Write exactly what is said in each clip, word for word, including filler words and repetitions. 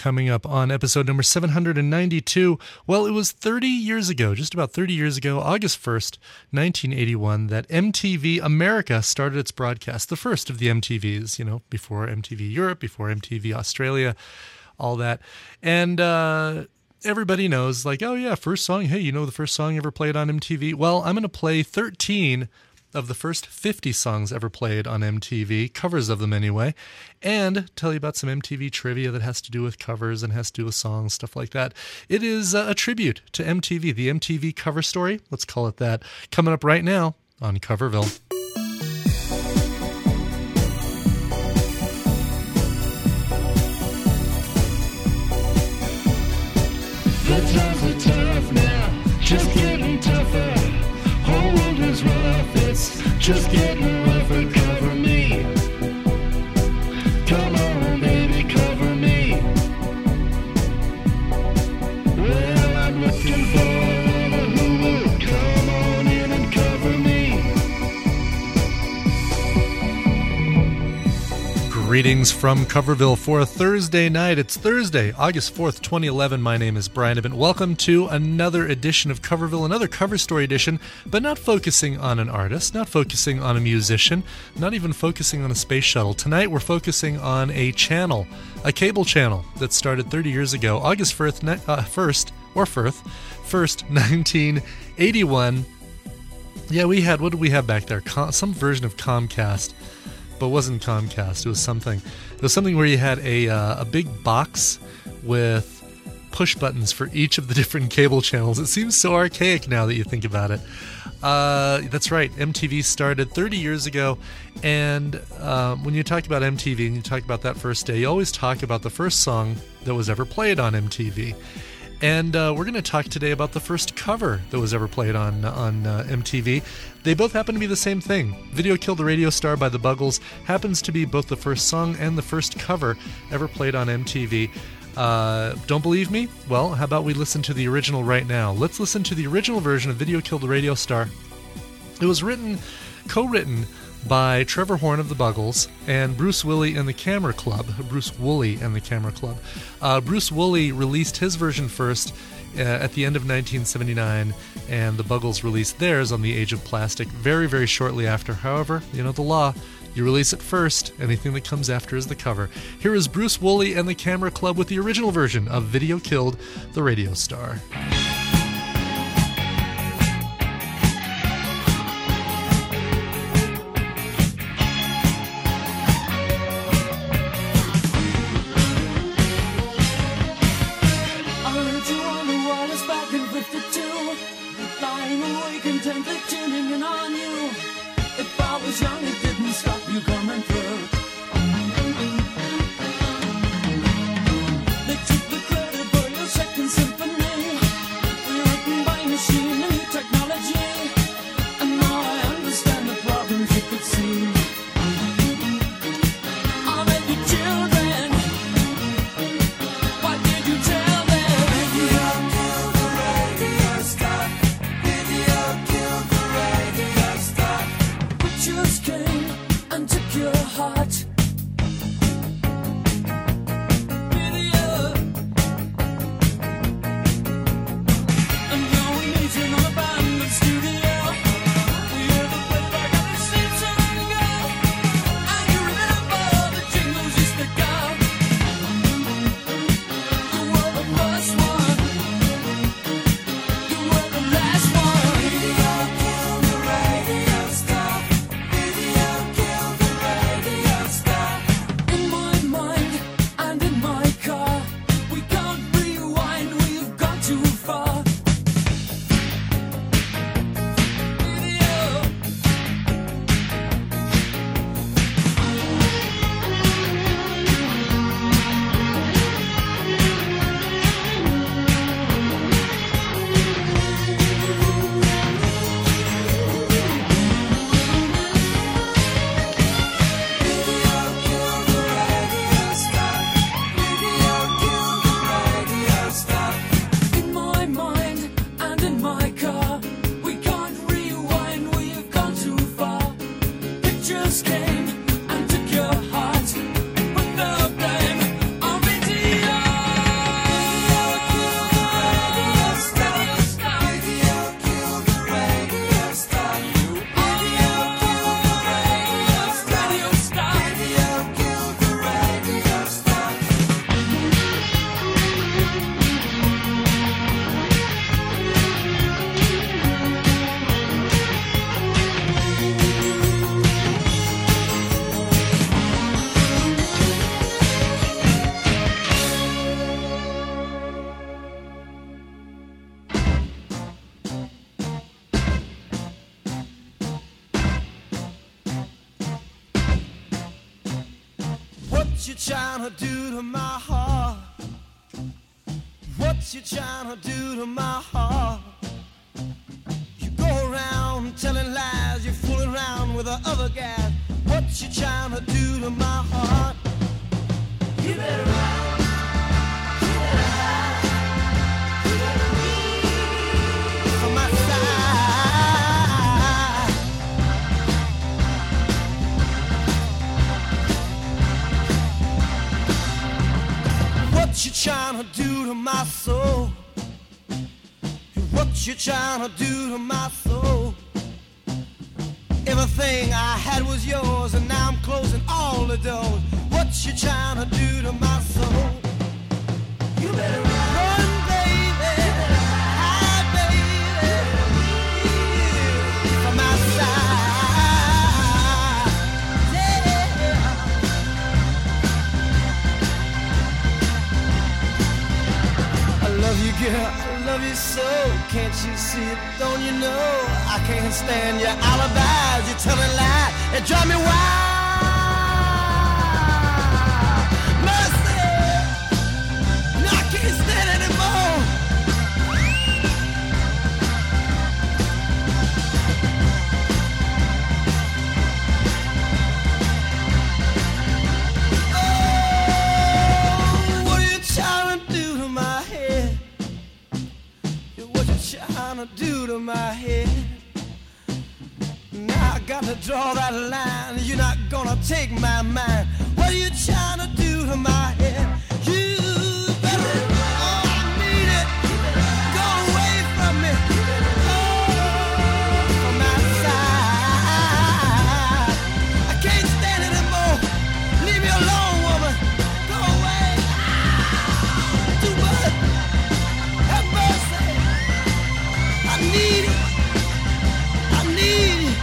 coming up on episode number seven hundred ninety-two. Well, it was thirty years ago, just about thirty years ago, August first, nineteen eighty-one, that M T V America started its broadcast, the first of the M T Vs, you know, before M T V Europe, before M T V Australia, all that. And uh, everybody knows, like, oh yeah, first song, hey, you know the first song ever played on M T V? Well, I'm going to play thirteen of the first fifty songs ever played on M T V, covers of them anyway, and tell you about some M T V trivia that has to do with covers and has to do with songs, stuff like that. It is a tribute to M T V, the M T V cover story, let's call it that, coming up right now on Coverville. The times are tough now, just getting tougher. Whole world is rough, it's just getting rougher. Cover me, come on baby, cover me. Well, I'm looking for a who will come on in and cover me. Greetings from Coverville for a Thursday night. It's Thursday, August fourth, twenty eleven. My name is Brian Ibbott. Welcome to another edition of Coverville, another cover story edition, but not focusing on an artist, not focusing on a musician, not even focusing on a space shuttle. Tonight we're focusing on a channel, a cable channel that started thirty years ago, August first, uh, first or first, first, nineteen eighty-one. Yeah, we had, what did we have back there? Com- some version of Comcast. But it wasn't Comcast. It was something. It was something where you had a uh, a big box with push buttons for each of the different cable channels. It seems so archaic now that you think about it. Uh, that's right. M T V started thirty years ago, and uh, when you talk about M T V and you talk about that first day, you always talk about the first song that was ever played on M T V. And uh, we're going to talk today about the first cover that was ever played on on uh, M T V. They both happen to be the same thing. Video Killed the Radio Star by the Buggles happens to be both the first song and the first cover ever played on M T V. Uh, don't believe me? Well, how about we listen to the original right now? Let's listen to the original version of Video Killed the Radio Star. It was written, co-written by Trevor Horn of the Buggles and Bruce Woolley and the Camera Club. Bruce Woolley and the Camera Club. Uh, Bruce Woolley released his version first uh, at the end of nineteen seventy-nine, and the Buggles released theirs on The Age of Plastic very, very shortly after. However, you know the law. You release it first, anything that comes after is the cover. Here is Bruce Woolley and the Camera Club with the original version of Video Killed the Radio Star. They took the credit for your second symphony. What you trying to do to my heart? What you trying to do to my heart? You go around telling lies, you fool around with the other guys. What you trying to do to my heart? You better run. You better hide. You better leave from my side. What you trying to do to my soul? What you trying to do to my soul? Everything I had was yours, and now I'm closing all the doors. What you trying to do to my soul? You better run, run baby, hide, baby, from my side. Yeah. I love you, girl, I love you so. Can't you see it, don't you know? I can't stand your alibis, you telling lies, it drive me wild. Mercy, no, I can't stand it anymore. Oh, what are you trying to do to my head? What you trying to do to my head? Now I got to draw that line. You're not gonna take my mind. What are you trying to do to my head? You better, oh, I need it. Go away from me. Oh, from my side. I can't stand it anymore. Leave me alone, woman. Go away. Too much. Have mercy. I need it. I need it.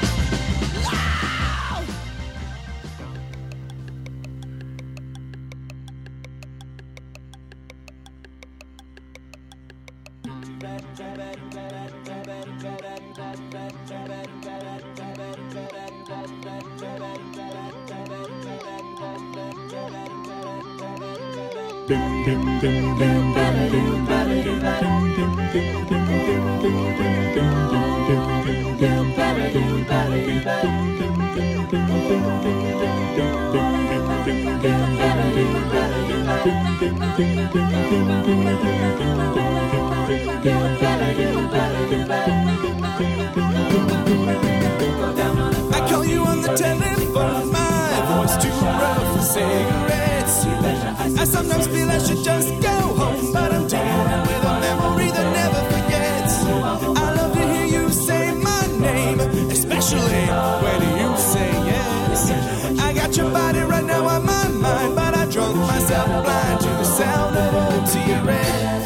I call you on the telephone, my voice too rough for cigarettes. I sometimes feel I should just go home, but I'm dealing with a memory that never forgets. I love to hear you say my name, especially when you say yes. I got your body right now on my mind, but I drunk myself blind to the sound of old T-Rex.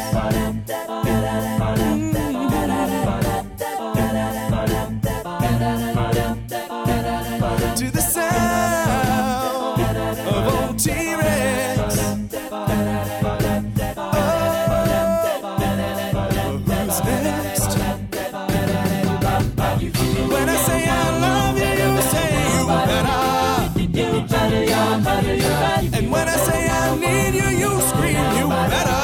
To the sound of old T-Rex. Oh, who's next? When I say I love you, you say you better. And when I say I need you, you scream you better.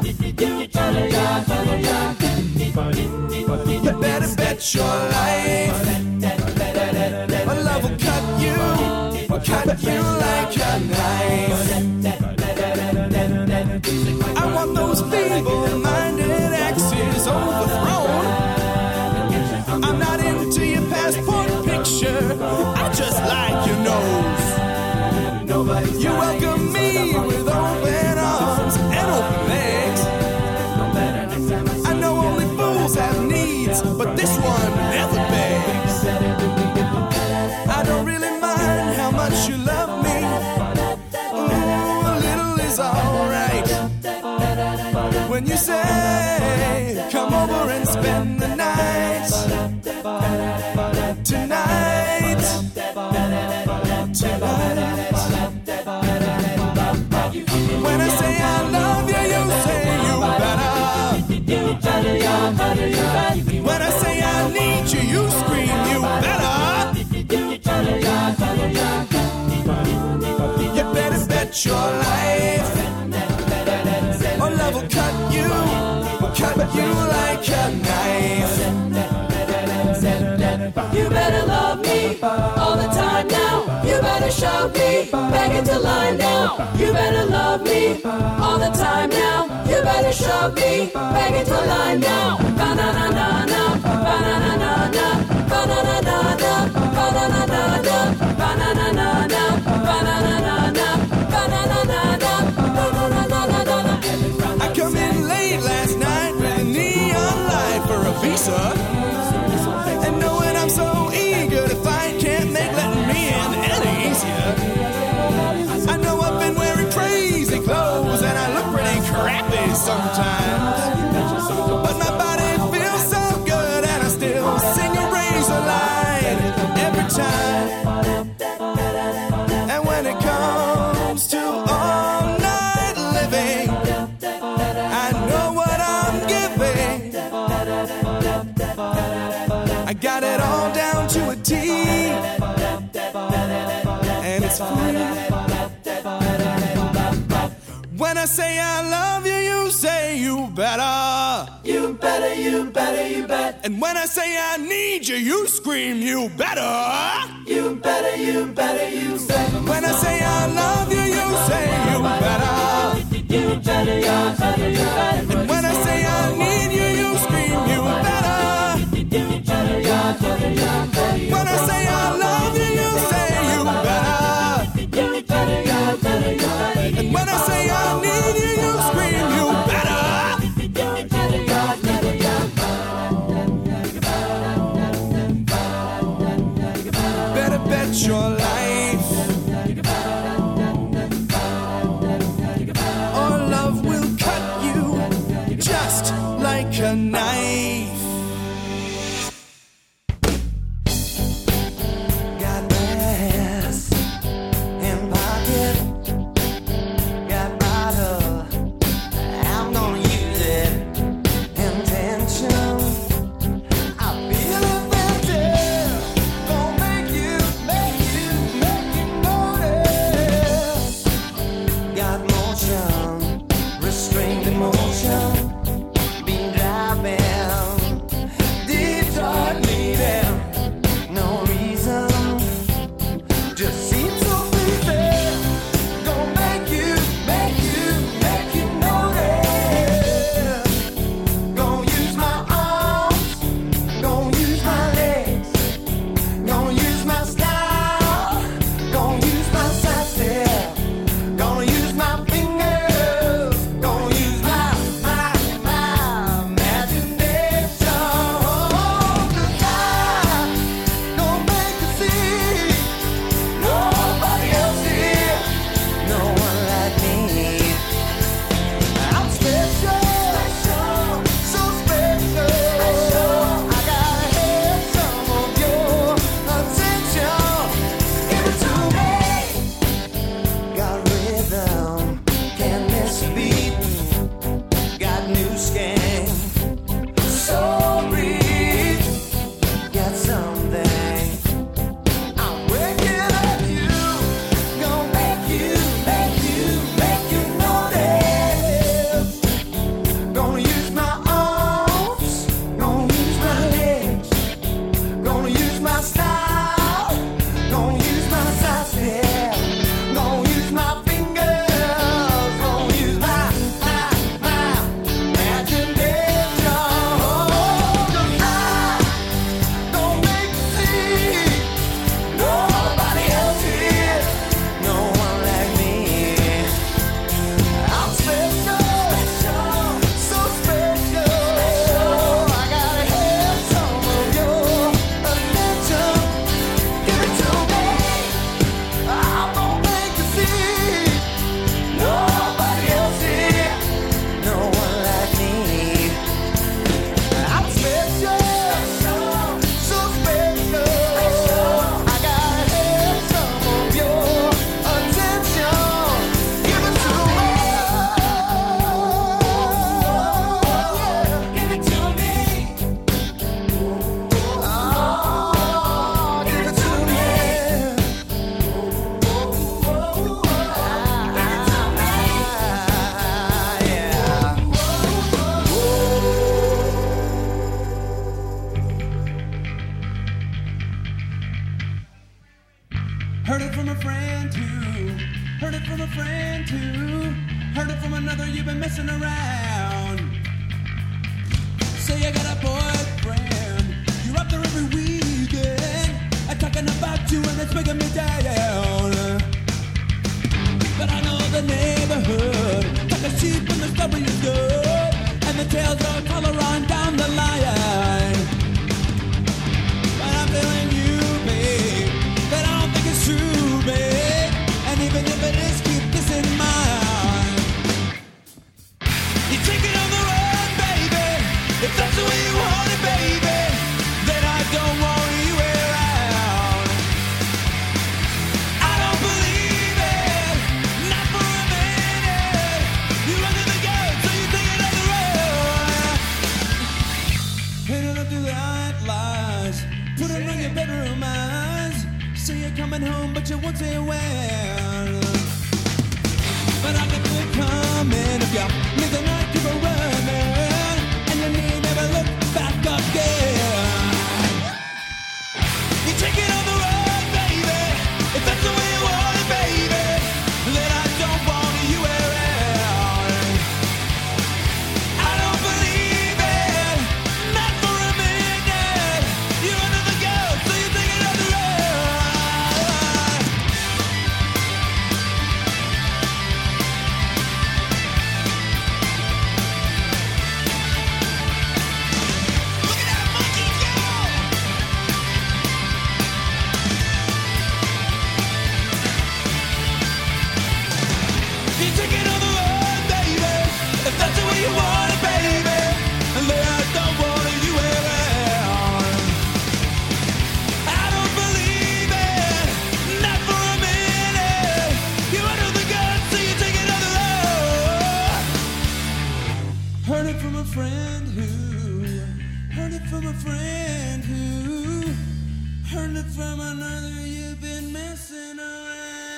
You better bet your life my love will cut you, cut you like a knife. I want those feeble-minded axes overthrown. I'm not into your passport picture, I just like your nose. You welcome me with open arms and open legs. I know only fools have needs, but this one never begs. I don't really mind how much you love me. Ooh, a little is alright. When you say, come over and spend the night. Tonight. Tonight. When I say I love you, you say you better. When I say I need you, you scream you better. You better bet bet your life. Oh, love will cut you, cut you like a knife. You better love me all the time now. You better shove me back into line now. You better love me all the time now. You better shove me back into line now. Ba-na-na-na-na, ba-na-na-na-na, ba-na-na-na-na, ba-na-na-na-na, ba-na-na-na-na, ba-na-na-na-na, ba-na-na-na-na, ba-na-na-na-na. I come in late last night with a neon light for a visa. And knowing I'm so eager to fight can't make letting me in any easier. I know I've been wearing crazy clothes and I look pretty crappy sometimes. But my body feels so good and I still sing a razor line every time. And when it comes to all night living, I know what I'm giving. I got it all down to a T, and it's free. When I say I love you, you say you better. You better, you better, you bet. And when I say I need you, you scream you better. You better, you better, you bet. When I say I love you, you say you better. You better, you better, you bet. And when I say I need you, you scream you better. When I say I love you, you say you better. And when I say I need you, you scream you better. Better bet your life. Or love will cut you just like a knife. around. Say you got a boyfriend, you're up there every weekend. I'm talking about you and it's making me down. But I know the neighborhood, like a sheep when the story is good, and the tales all color on down the line. But I'm telling you, babe, that I don't think it's true, babe. And even if it is, keep this in mind. You take it on the road, baby. If that's the way you want it, baby, then I don't want you around. I don't believe it, not for a minute. You run to the gate, so you take it on the road. Painted up through the white lies, put it on your bedroom eyes. Say you're coming home, but you won't say when. But I can feel it coming if you leave the night keep a running, and you need never look back again. You take it on the road, baby. If that's the way you want it, baby, then I don't want you around. I don't believe it, not for a minute. You're under the gun, so you take it on the road. Look at that monkey go! You take it on the road, baby. If that's the way you want it, baby, and then I don't want you around. I don't believe it, not for a minute. You're under the gun, so you take it on the road. Heard it from a friend who, heard it from a friend who, heard it from another. You've been messing around.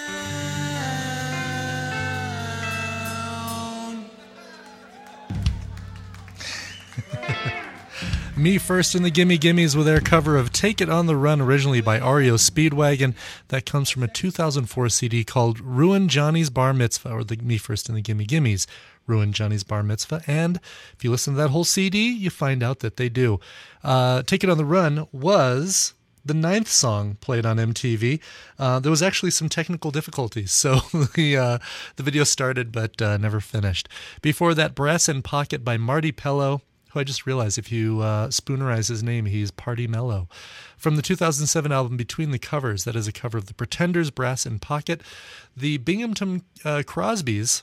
Me First and the Gimme Gimmes with their cover of Take It on the Run, originally by R E O Speedwagon. That comes from a two thousand four C D called Ruin Johnny's Bar Mitzvah, or the Me First and the Gimme Gimmes, Ruin Johnny's Bar Mitzvah. And if you listen to that whole C D, you find out that they do. Uh, Take It on the Run was the ninth song played on M T V. Uh, there was actually some technical difficulties, so the uh, the video started but uh, never finished. Before that, Brass in Pocket by Marty Pello, who I just realized if you uh, spoonerize his name, he's Party Mellow. From the two thousand seven album Between the Covers, that is a cover of the Pretenders' Brass in Pocket. The Binghamton uh, Crosbys,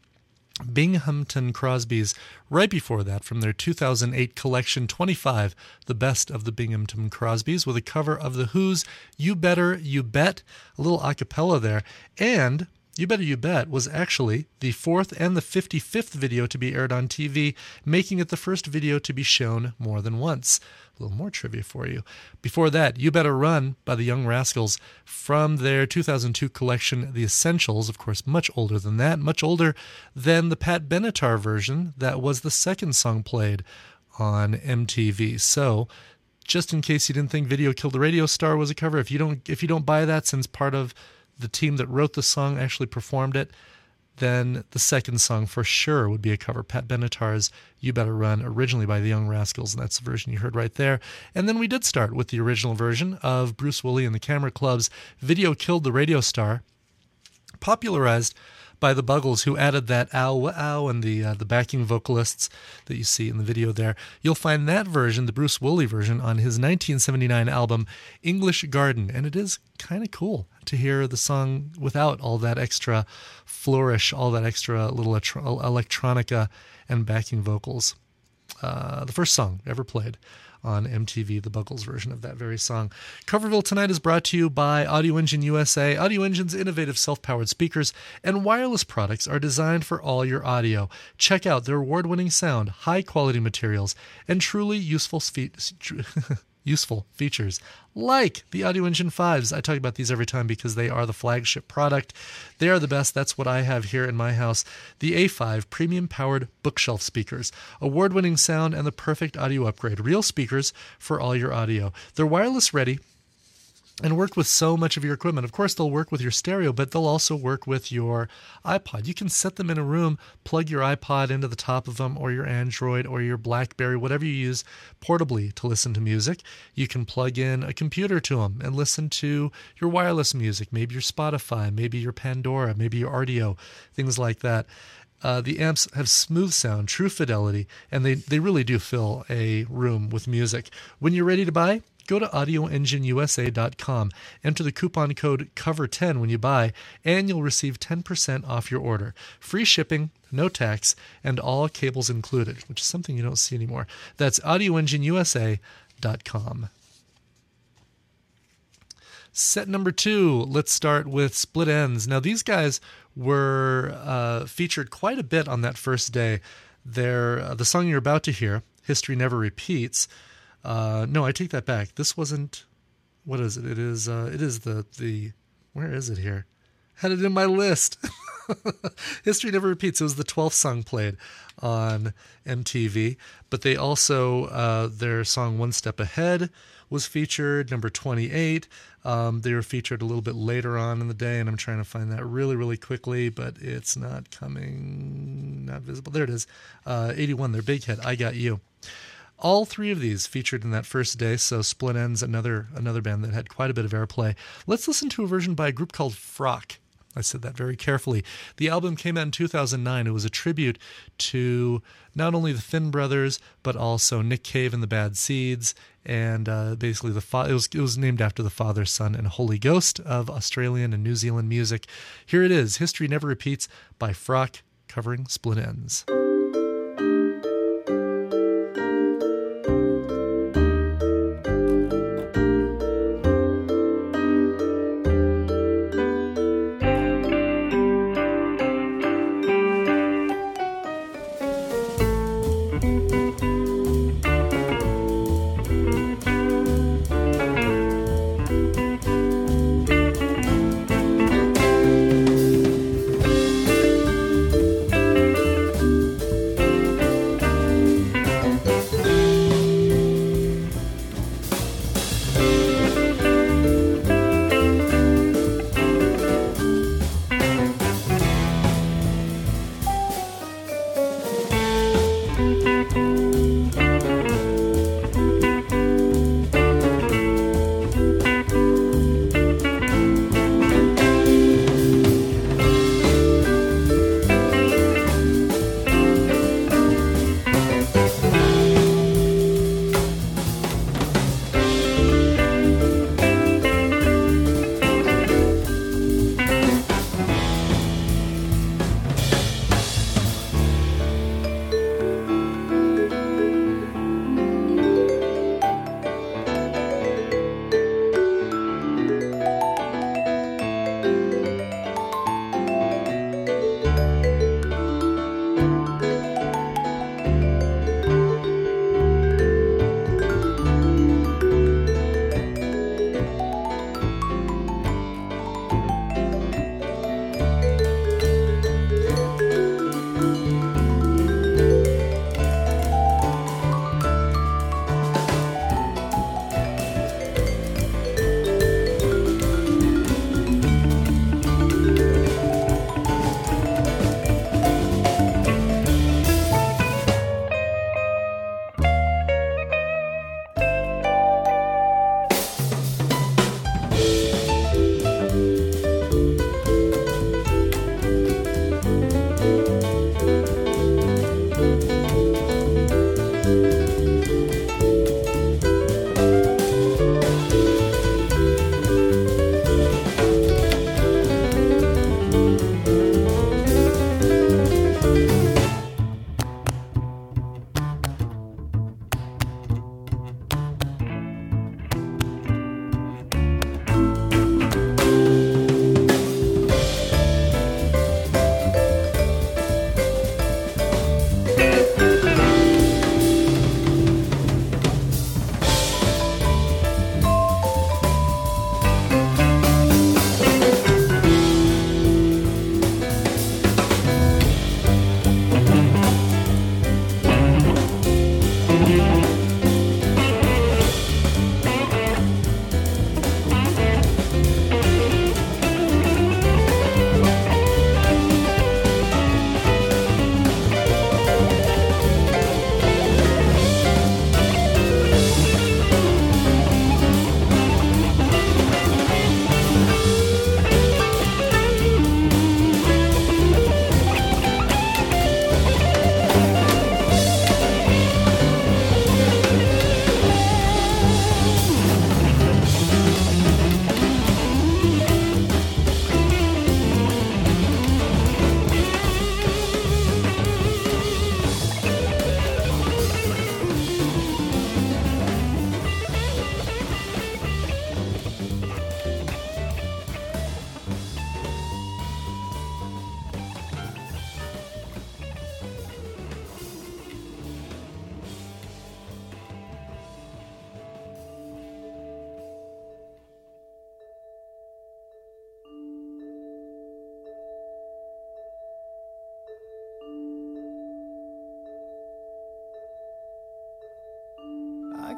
Binghamton Crosbys, right before that, from their two thousand eight collection twenty-five, The Best of the Binghamton Crosbys, with a cover of The Who's You Better You Bet, a little a cappella there. And You Better You Bet was actually the fourth and the fifty-fifth video to be aired on T V, making it the first video to be shown more than once. A little more trivia for you. Before that, You Better Run by the Young Rascals from their two thousand two collection, The Essentials, of course, much older than that, much older than the Pat Benatar version that was the second song played on M T V. So, just in case you didn't think Video Killed the Radio Star was a cover, if you don't if you don't buy that, since part of the team that wrote the song actually performed it, then the second song for sure would be a cover. Pat Benatar's You Better Run, originally by the Young Rascals, and that's the version you heard right there. And then we did start with the original version of Bruce Woolley and the Camera Club's Video Killed the Radio Star, popularized by the Buggles, who added that ow, ow, and the uh, the backing vocalists that you see in the video there. You'll find that version, the Bruce Woolley version, on his nineteen seventy-nine album English Garden, and it is kind of cool to hear the song without all that extra flourish, all that extra little electronica and backing vocals. Uh, the first song ever played on M T V, the Buggles version of that very song. Coverville tonight is brought to you by Audio Engine U S A. Audio Engine's innovative self-powered speakers and wireless products are designed for all your audio. Check out their award-winning sound, high-quality materials, and truly useful fe- useful features like the Audio Engine fives. I talk about these every time because they are the flagship product. They are the best. That's what I have here in my house. The A five premium powered bookshelf speakers, award-winning sound, and the perfect audio upgrade. Real speakers for all your audio. They're wireless ready and work with so much of your equipment. Of course, they'll work with your stereo, but they'll also work with your iPod. You can set them in a room, plug your iPod into the top of them, or your Android, or your BlackBerry, whatever you use portably to listen to music. You can plug in a computer to them and listen to your wireless music, maybe your Spotify, maybe your Pandora, maybe your Rdio, things like that. Uh, the amps have smooth sound, true fidelity, and they, they really do fill a room with music. When you're ready to buy, go to audio engine u s a dot com, enter the coupon code cover ten when you buy, and you'll receive ten percent off your order. Free shipping, no tax, and all cables included, which is something you don't see anymore. That's audio engine u s a dot com. Set number two, let's start with Split Enz. Now, these guys were uh, featured quite a bit on that first day. They're, uh, the song you're about to hear, History Never Repeats. Uh, no, I take that back. This wasn't, what is it? It is, uh, it is the, the, where is it here? Had it in my list. History Never Repeats. It was the twelfth song played on M T V, but they also, uh, their song One Step Ahead was featured, number twenty-eight. Um, they were featured a little bit later on in the day, and I'm trying to find that really, really quickly, but it's not coming, not visible. There it is. Uh, eighty-one, their big hit, I Got You. All three of these featured in that first day, so Split Enz, another another band that had quite a bit of airplay. Let's listen to a version by a group called Frock. I said that very carefully. The album came out in two thousand nine. It was a tribute to not only the Finn brothers, but also Nick Cave and the Bad Seeds, and uh, basically the fa- it was it was named after the Father, Son, and Holy Ghost of Australian and New Zealand music. Here it is, History Never Repeats by Frock, covering Split Enz.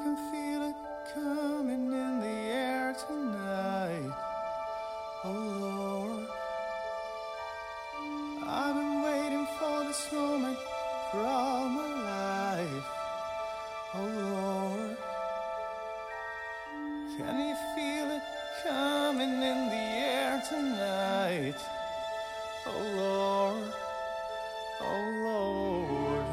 can feel it coming in the air tonight. Oh Lord, I've been waiting for this moment for all my life. Oh Lord, can you feel it coming in the air tonight? Oh Lord, oh Lord.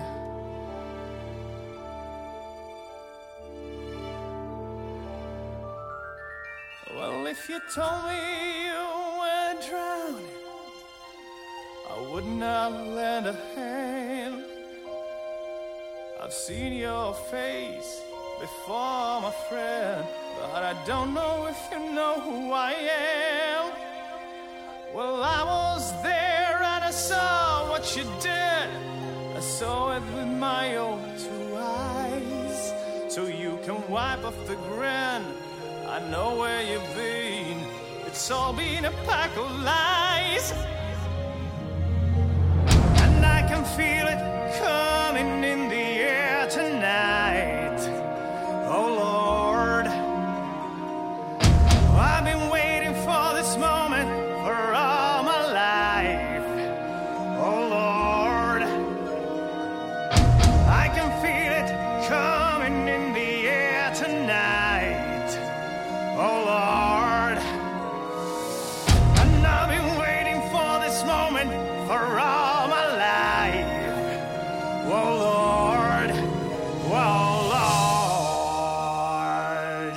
Well, if you told me you were drowning, I would not lend a hand. I've seen your face before, my friend, but I don't know if you know who I am. Well, I was there and I saw what you did. I saw it with my own two eyes. So you can wipe off the grin. I know where you've been. It's all been a pack of lies. And I can feel it coming in the air tonight. Oh Lord, I've been waiting for this moment for all my life. Oh Lord, I can feel it coming in the air tonight. Oh Lord, and I've been waiting for this moment for all my life. Oh Lord, oh Lord.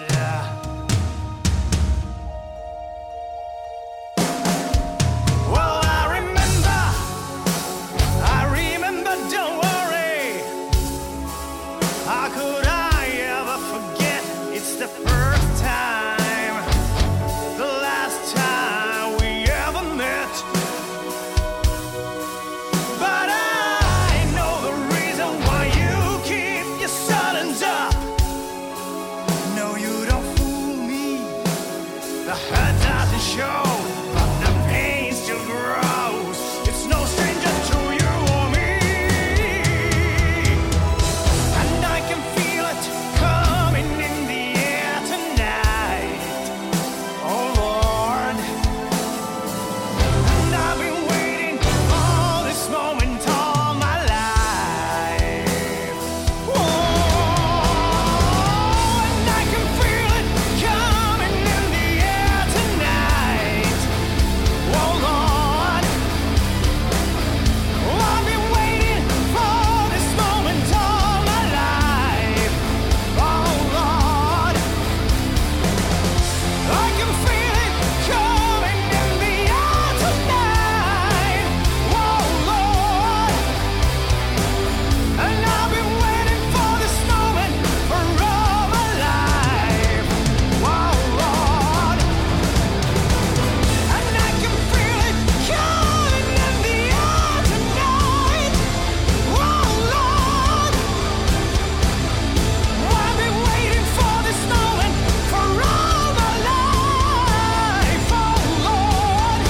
Well, I remember, I remember, don't worry. How could I ever forget? It's the first time, the last time we ever met. But I know the reason why you keep your silence up. No, you don't fool me. The hurt doesn't show, but the pain still grows. It's no stranger to you or me. And I can feel it coming in the air tonight. Oh Lord, and I've been waiting for this moment all my life. Oh, and I can feel it coming in the air tonight. Oh Lord, oh, I've been waiting for this moment all my life. Oh Lord, I can feel it coming in the air tonight. Oh Lord, and I've been waiting for this moment for all my life. Oh Lord, and I can feel it coming in the air tonight. Oh Lord, I've been waiting for this moment for all my life. Oh Lord,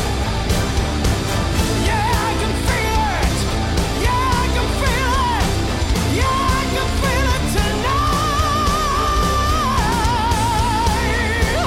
yeah, I can feel it. Yeah, I can feel it. Yeah, I can feel it tonight.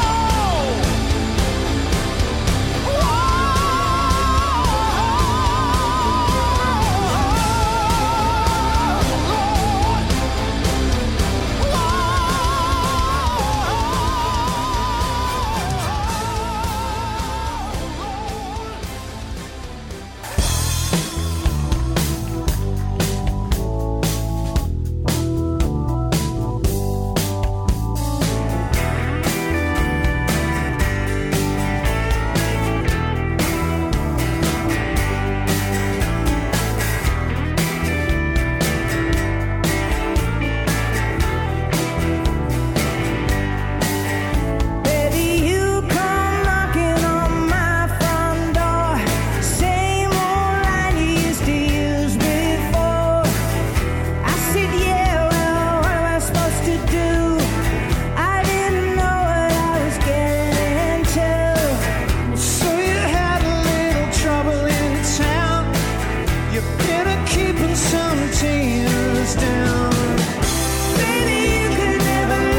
Baby, you come knocking on my front door. Same old line you used to use before. I said, yeah, well, what am I supposed to do? I didn't know what I was getting into. So you had a little trouble in town. You better keeping some tears down. Baby, you could never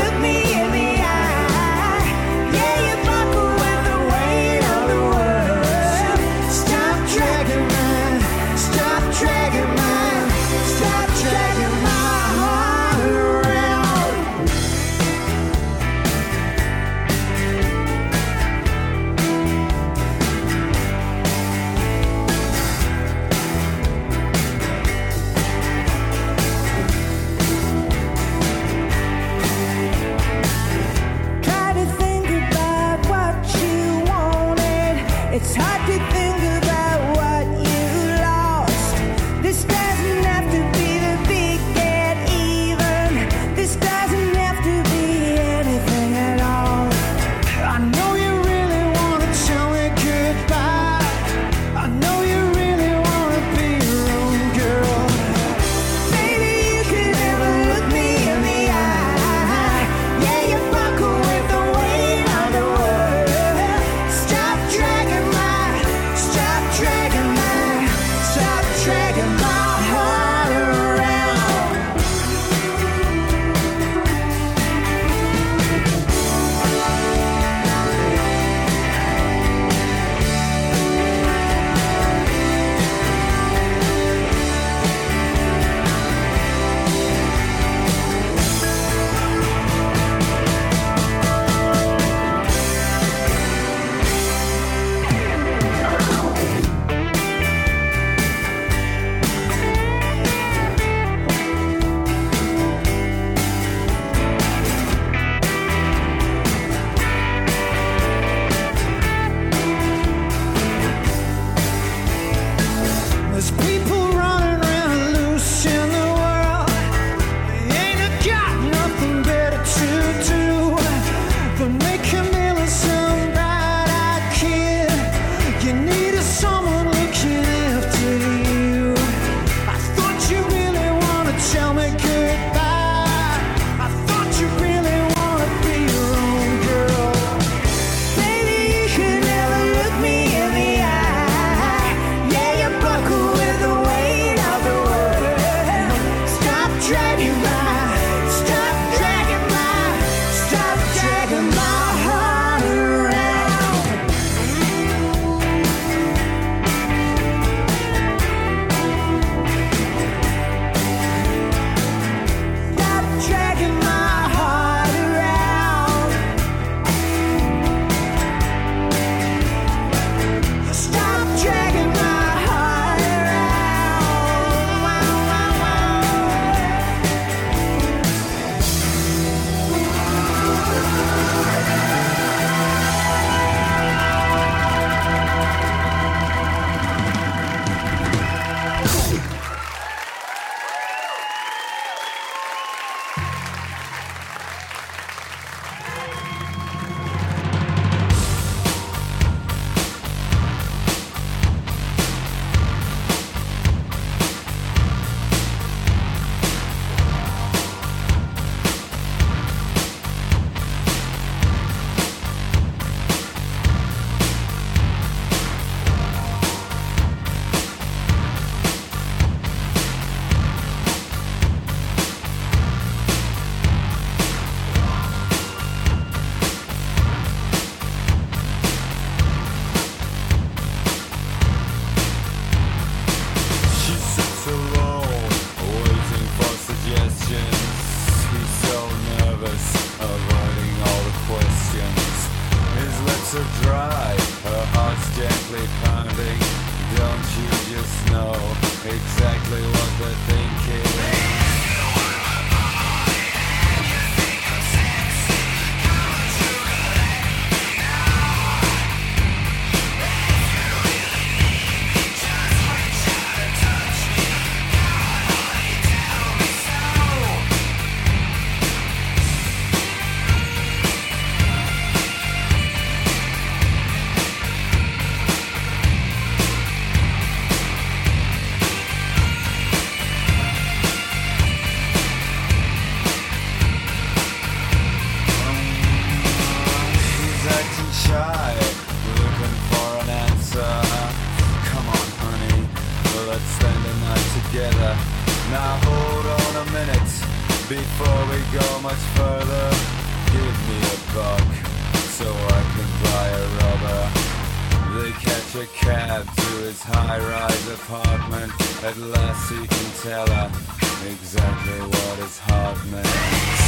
dragging my, stop dragging my, stop dragging my heart around. Stop dragging my heart around. Stop dragging my heart around. Wow, wow, She sits alone, waiting for suggestions. He's so nervous, avoiding all the questions. His lips are dry, her heart's gently pounding. Don't you just know exactly what they're thinking? He's acting shy, looking for an answer. Come on, honey, let's spend the night together. Now hold on a minute, before we go much further. Give me a buck, so I can buy a rubber. They catch a cab to his high-rise apartment. At last he can tell her exactly what his heart meant.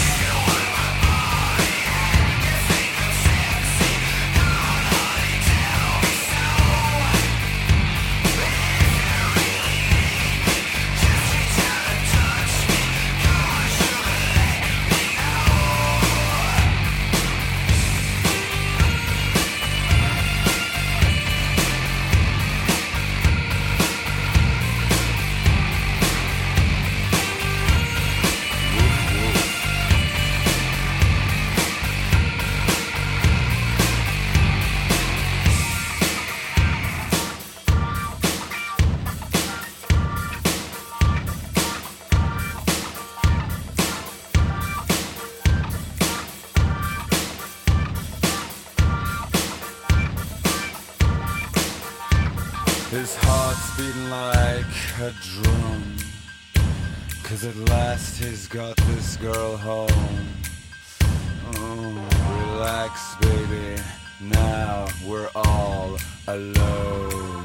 His heart's beating like a drum, 'cause at last he's got this girl home. Oh, relax, baby, now we're all alone.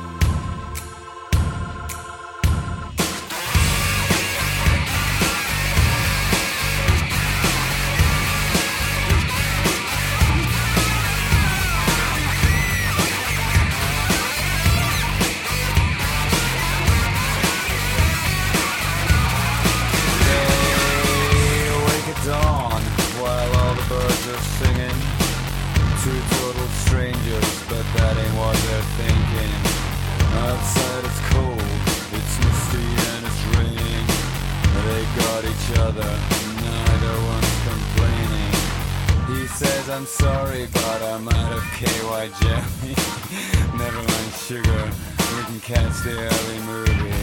Dawn, while all the birds are singing. Two total strangers, but that ain't what they're thinking. Outside it's cold, it's misty and it's raining. They got each other, neither one's complaining. He says, I'm sorry, but I'm out of K Y jelly. Never mind sugar, we can catch the early movie.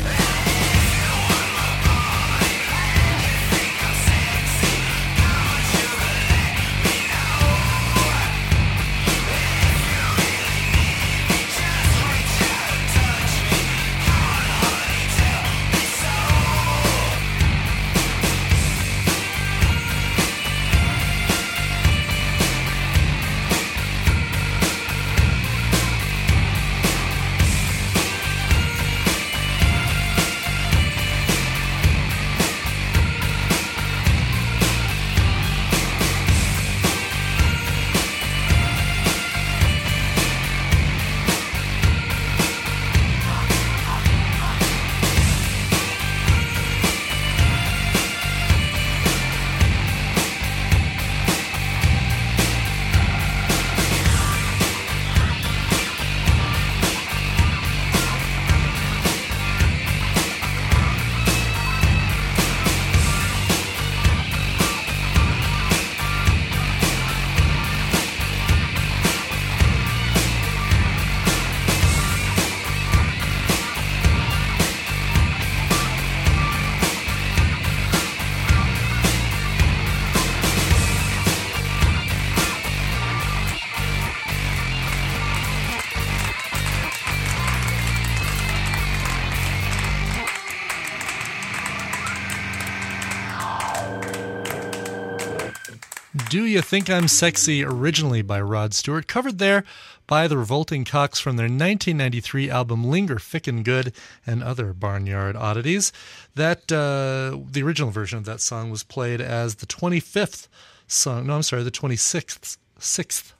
Do You Think I'm Sexy, originally by Rod Stewart, covered there by the Revolting Cocks from their nineteen ninety-three album Linger Fickin' Good and Other Barnyard Oddities. That uh, the original version of that song was played as the twenty-fifth song, no, I'm sorry, the twenty-sixth sixth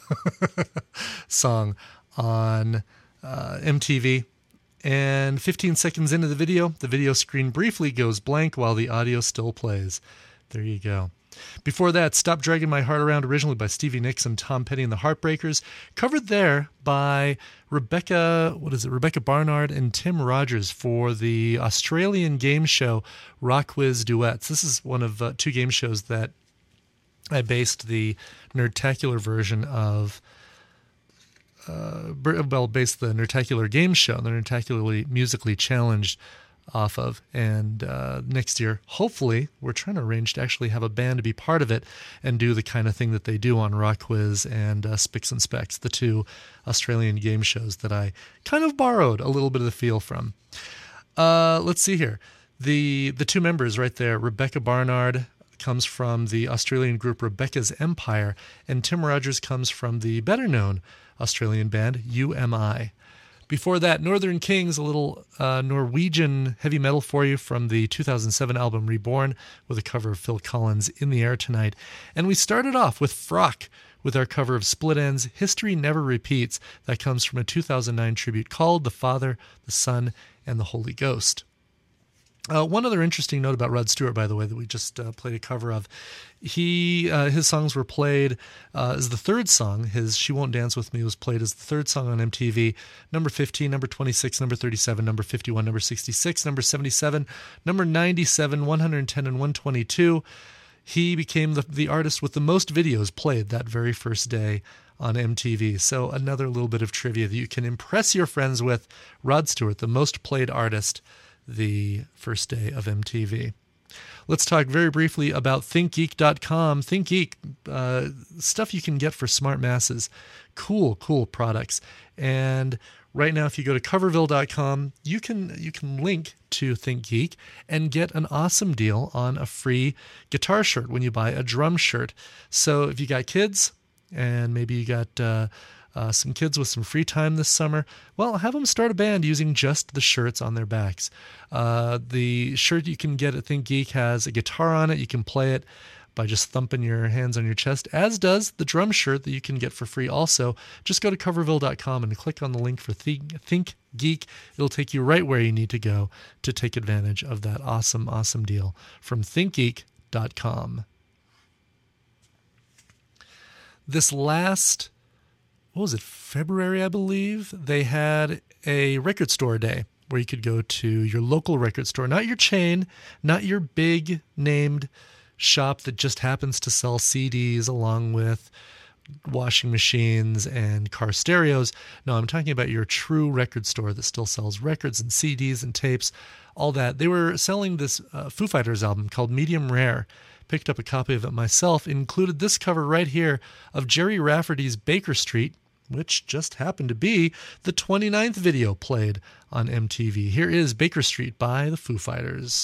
song on uh, M T V. And fifteen seconds into the video, the video screen briefly goes blank while the audio still plays. There you go. Before that, Stop Dragging My Heart Around, originally by Stevie Nicks and Tom Petty and the Heartbreakers, covered there by Rebecca, what is it, Rebecca Barnard and Tim Rogers for the Australian game show Rock Quiz Duets. This is one of uh, two game shows that I based the Nerdtacular version of, uh, well, based the Nerdtacular game show, the Nerdtacularly Musically Challenged, off of. And uh, next year, hopefully, we're trying to arrange to actually have a band to be part of it and do the kind of thing that they do on Rock Quiz and uh, Spicks and Specs, the two Australian game shows that I kind of borrowed a little bit of the feel from. Uh, let's see here. The, the two members right there, Rebecca Barnard comes from the Australian group Rebecca's Empire, and Tim Rogers comes from the better-known Australian band U M I. Before that, Northern Kings, a little uh, Norwegian heavy metal for you from the two thousand seven album Reborn, with a cover of Phil Collins' In the Air Tonight. And we started off with Frock with our cover of Split Enz' History Never Repeats. That comes from a two thousand nine tribute called The Father, the Son, and the Holy Ghost. Uh, one other interesting note about Rod Stewart, by the way, that we just uh, played a cover of. He uh, his songs were played uh, as the third song. His She Won't Dance With Me was played as the third song on M T V. Number fifteen, number twenty-six, number thirty-seven, number fifty-one, number sixty-six, number seventy-seven, number ninety-seven, one hundred ten, and one twenty-two. He became the, the artist with the most videos played that very first day on M T V. So another little bit of trivia that you can impress your friends with. Rod Stewart, the most played artist the first day of M T V. Let's talk very briefly about think geek dot com. ThinkGeek, uh, stuff you can get for smart masses. Cool, cool products. And right now, if you go to coverville dot com, you can you can link to ThinkGeek and get an awesome deal on a free guitar shirt when you buy a drum shirt. So if you got kids and maybe you got uh, Uh, some kids with some free time this summer, well, have them start a band using just the shirts on their backs. Uh, the shirt you can get at ThinkGeek has a guitar on it. You can play it by just thumping your hands on your chest, as does the drum shirt that you can get for free also. Just go to coverville dot com and click on the link for Think, ThinkGeek. It'll take you right where you need to go to take advantage of that awesome, awesome deal from think geek dot com. This last... what was it, February, I believe, they had a record store day where you could go to your local record store, not your chain, not your big named shop that just happens to sell C Ds along with washing machines and car stereos. No, I'm talking about your true record store that still sells records and C Ds and tapes, all that. They were selling this uh, Foo Fighters album called Medium Rare. Picked up a copy of it myself. It included this cover right here of Jerry Rafferty's Baker Street, which just happened to be the twenty-ninth video played on M T V. Here is Baker Street by the Foo Fighters.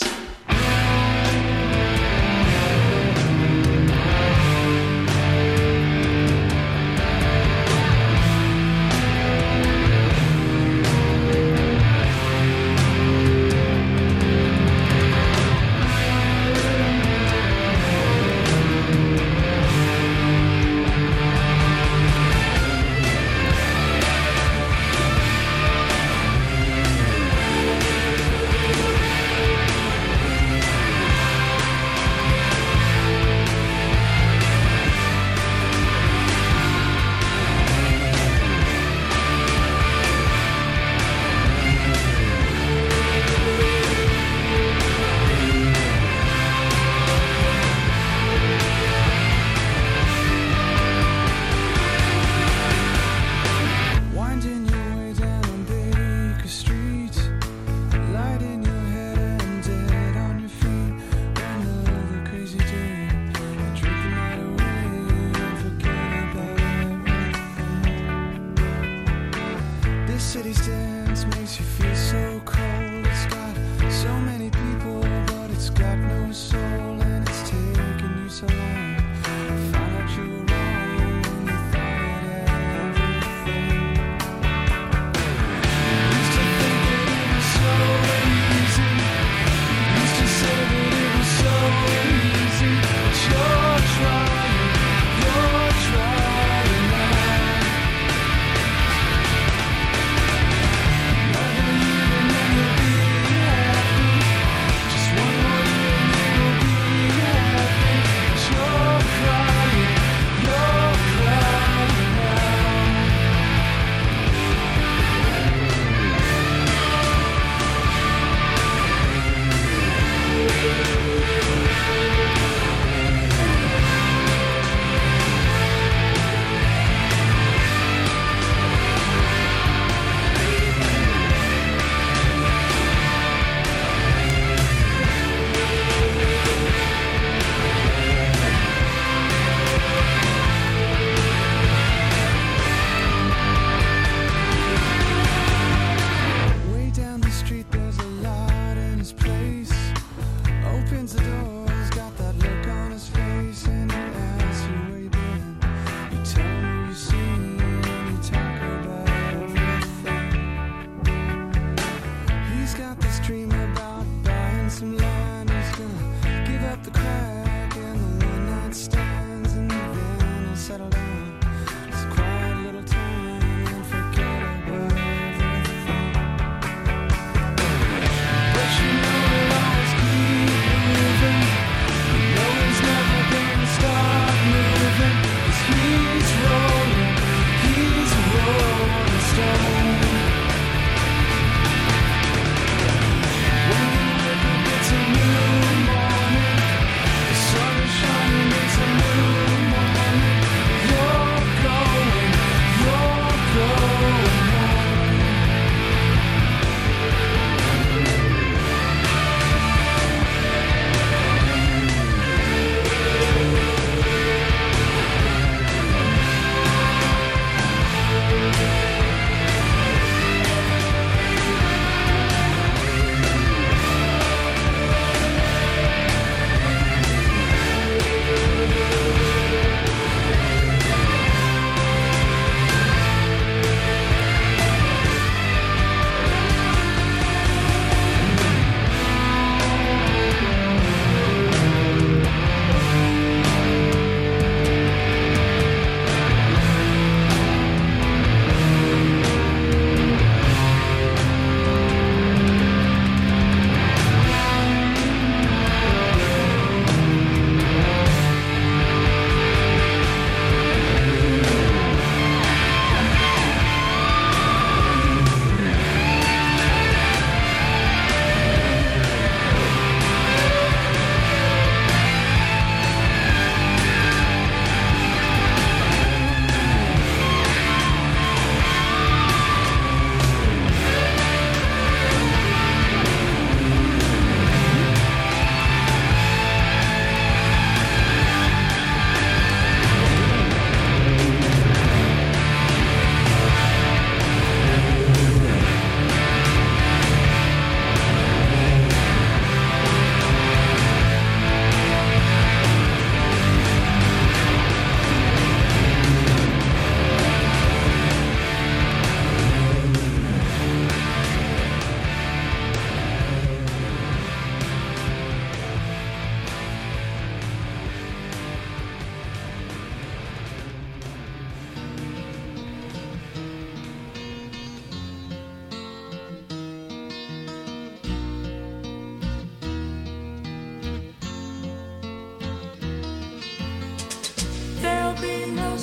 So long.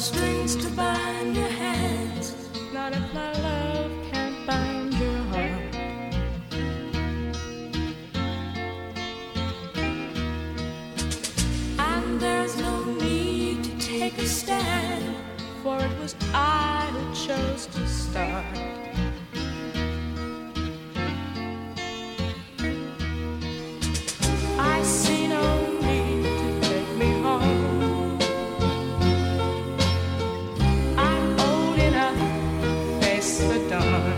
strings to bind your hands. Not if my love can't bind your heart. And there's no need to take a stand, for it was I who chose to start. I see no need to take me home. I'm old enough to face the dawn.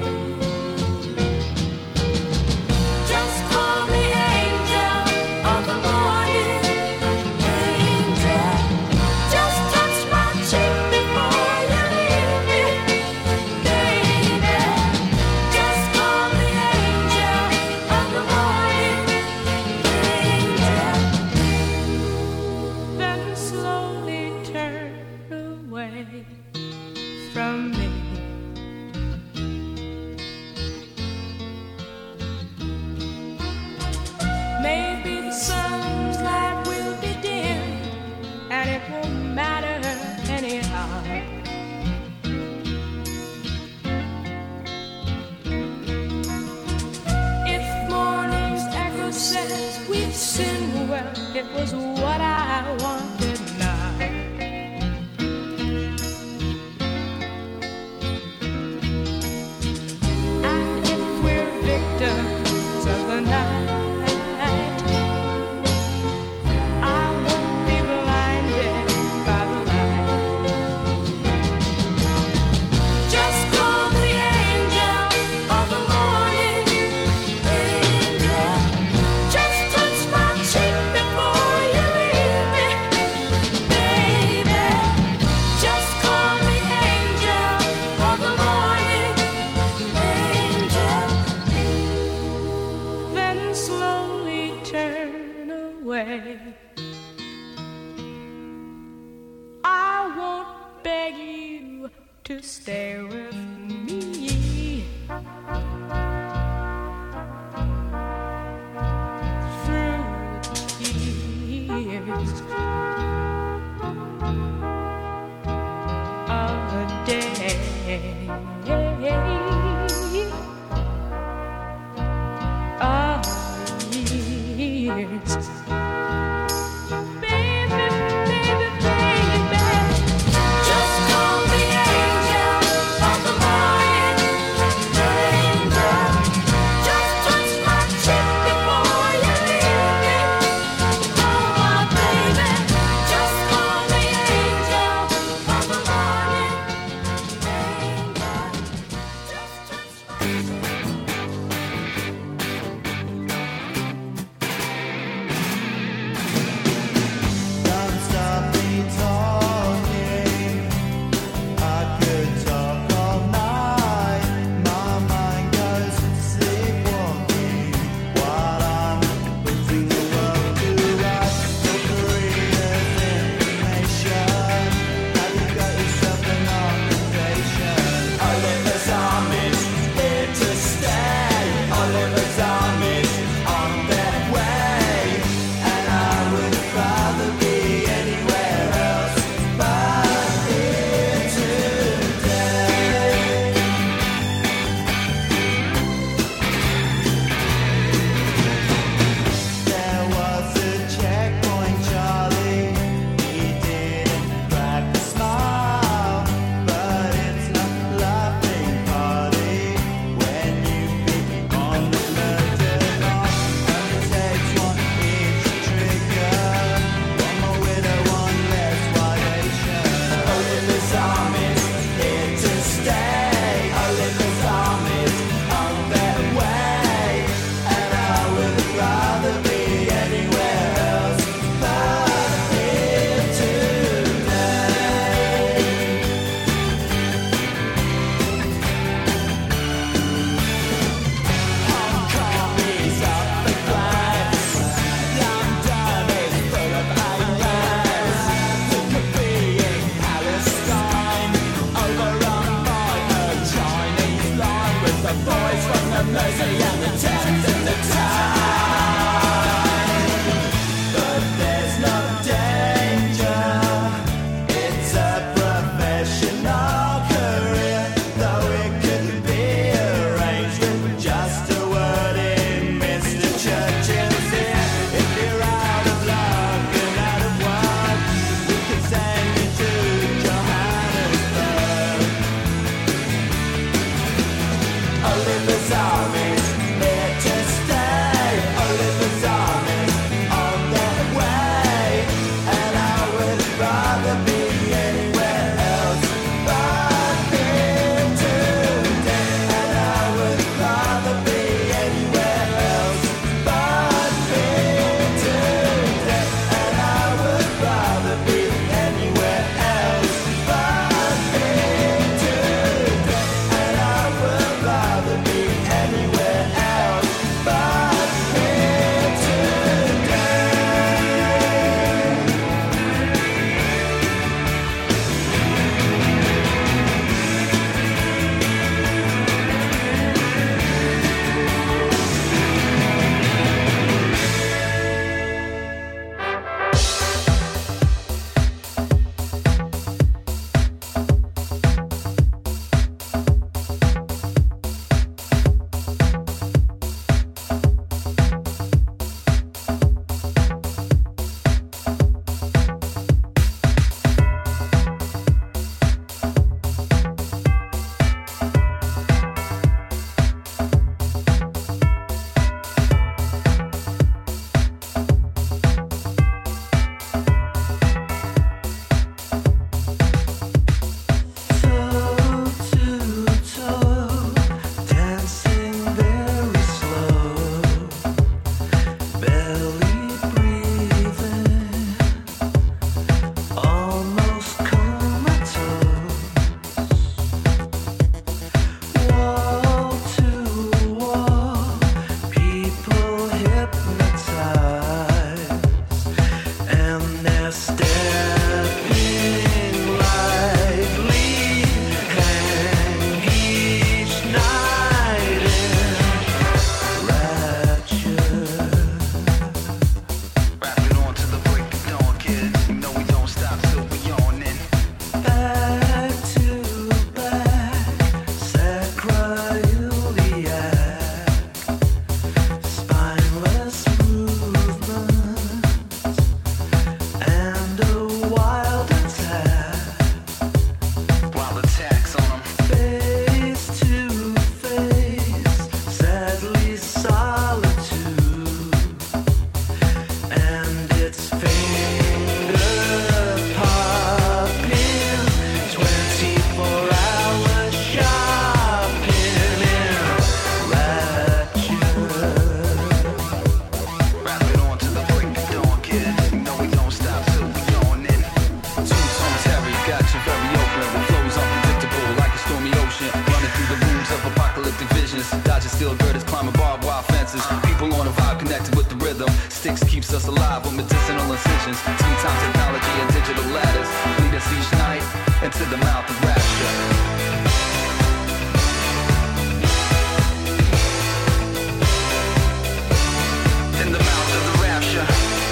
Just call me angel of the morning, angel. Just touch my cheek before you leave me, baby. Just call me angel of the morning, angel. Then slowly turn away from me. Maybe the sun's light will be dim, and it won't matter anyhow. If morning's echo says we've sinned, well, it was what I wanted now. And if we're victims of the night, I won't be blinded by the light. Just call me angel of the morning, angel. Just touch my cheek before you leave me, baby. Just call me angel of the morning, angel. Then slowly turn away. I won't beg you to stay with me. Through the years of the day, of the years. Baby, baby, baby. Just call me angel of the morning, angel. Just touch my cheek before you leave me, oh my baby. Just call me angel of the morning, angel. Just Us alive with medicinal incisions. Teen time technology and digital ladders lead us each night into the mouth of rapture. In the mouth of the rapture.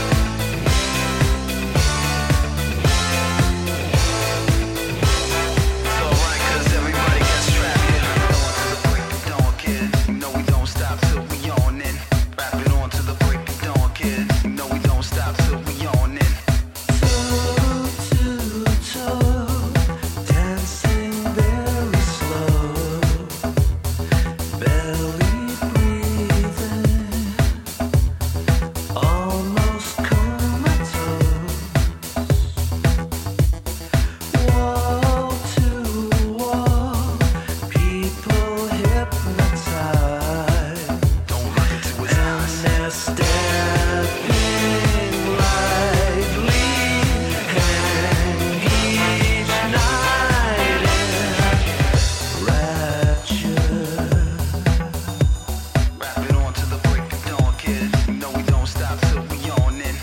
It's alright, cause everybody gets trapped here. On to the break of dawn, kid. You know we don't stop till we on in. Rapping on to the break of dawn, kid. No, we don't stop till we on in. Toe to toe, dancing very slow, belly breathing, almost comatose. Wall to wall, people hypnotized. Don't look into his eyes. And they're stepping lively, and each night in rapture. Rapping on to the break of dawn, kid. You know we don't stop till we on in.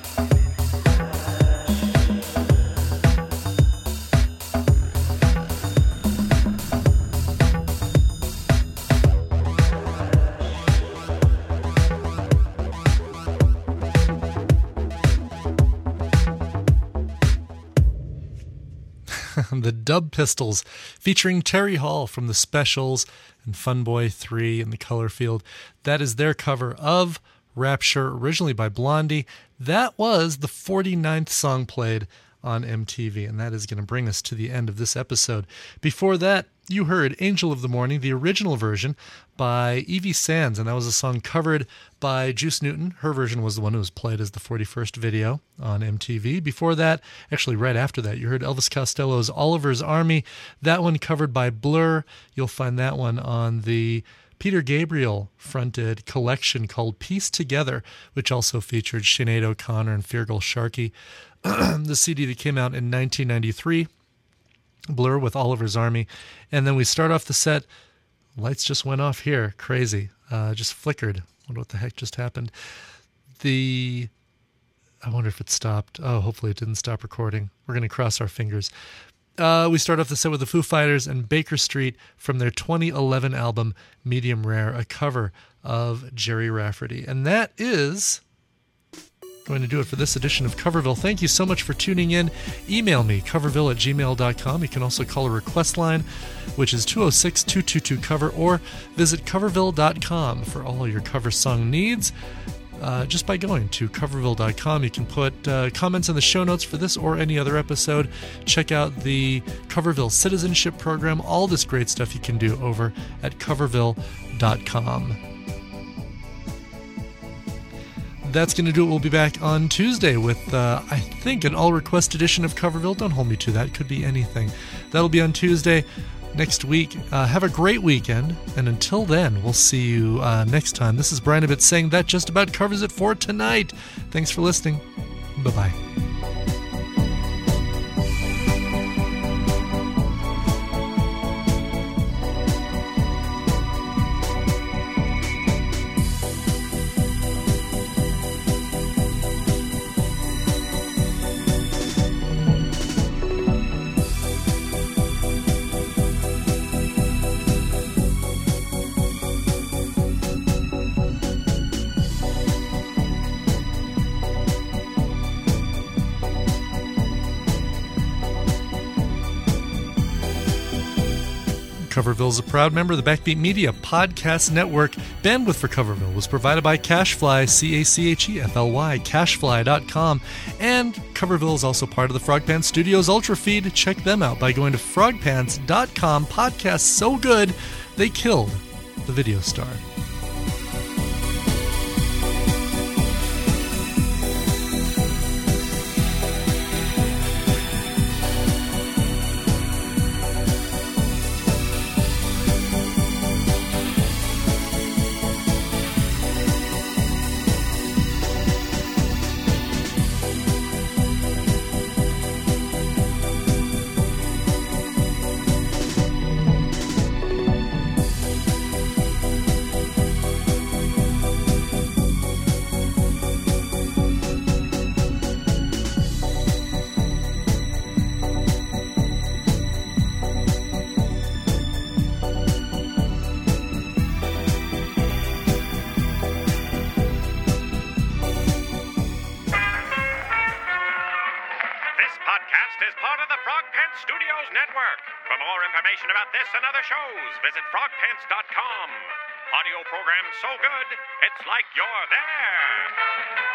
The Dub Pistols, featuring Terry Hall from The Specials and Funboy three and The Color Field. That is their cover of Rapture, originally by Blondie. That was the forty-ninth song played on M T V, and that is going to bring us to the end of this episode. Before that, you heard Angel of the Morning, the original version by Evie Sands, and that was a song covered by Juice Newton. Her version was the one who was played as the forty-first video on M T V. Before that, actually right after that, you heard Elvis Costello's Oliver's Army, that one covered by Blur. You'll find that one on the Peter Gabriel fronted collection called Piece Together, which also featured Sinead O'Connor and Feargal Sharkey. The C D that came out in nineteen ninety-three, Blur with Oliver's Army. And then we start off the set, lights just went off here, crazy, uh, just flickered. Wonder what the heck just happened. The, I wonder if it stopped. Oh, hopefully it didn't stop recording. We're going to cross our fingers. Uh, we start off the set with the Foo Fighters and Baker Street from their twenty eleven album, Medium Rare, a cover of Jerry Rafferty. And that is going to do it for this edition of Coverville. Thank you so much for tuning in. Email me, coverville at gmail dot com. You can also call a request line, which is two oh six, two two two, cover, or visit coverville dot com for all your cover song needs. Uh, just by going to coverville dot com, you can put uh, comments in the show notes for this or any other episode. Check out the Coverville Citizenship Program. All this great stuff you can do over at coverville dot com. That's going to do it. We'll be back on Tuesday with, uh, I think, an all-request edition of Coverville. Don't hold me to that. Could be anything. That'll be on Tuesday next week. Uh, have a great weekend. And until then, we'll see you uh, next time. This is Brian Ibbott saying that just about covers it for tonight. Thanks for listening. Bye-bye. Coverville is a proud member of the Backbeat Media Podcast Network. Bandwidth for Coverville was provided by Cachefly, C A C H E F L Y, cachefly dot com. And Coverville is also part of the Frog Pants Studios Ultra Feed. Check them out by going to frog pants dot com. Podcast so good, they killed the video star. Is part of the Frog Pants Studios Network. For more information about this and other shows, visit frog pants dot com. Audio program so good, it's like you're there.